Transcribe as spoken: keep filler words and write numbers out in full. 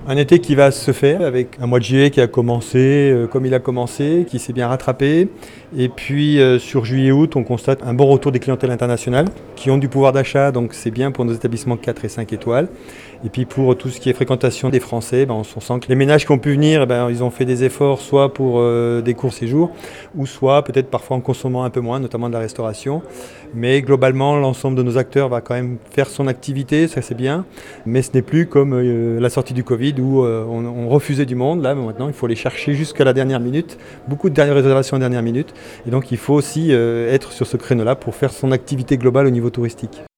Un été qui va se faire avec un mois de juillet qui a commencé euh, comme il a commencé, qui s'est bien rattrapé. Et puis euh, sur juillet-août, on constate un bon retour des clientèles internationales qui ont du pouvoir d'achat, donc c'est bien pour nos établissements quatre et cinq étoiles. Et puis pour tout ce qui est fréquentation des Français, ben, on, on sent que les ménages qui ont pu venir, ben, ils ont fait des efforts soit pour euh, des courts séjours, ou soit peut-être parfois en consommant un peu moins, notamment de la restauration. Mais globalement, l'ensemble de nos acteurs va quand même faire son activité, ça c'est bien. Mais ce n'est plus comme euh, la sortie du Covid où euh, on, on refusait du monde. Là, maintenant, il faut les chercher jusqu'à la dernière minute. Beaucoup de réservations à la dernière minute. Et donc, il faut aussi euh, être sur ce créneau-là pour faire son activité globale au niveau touristique.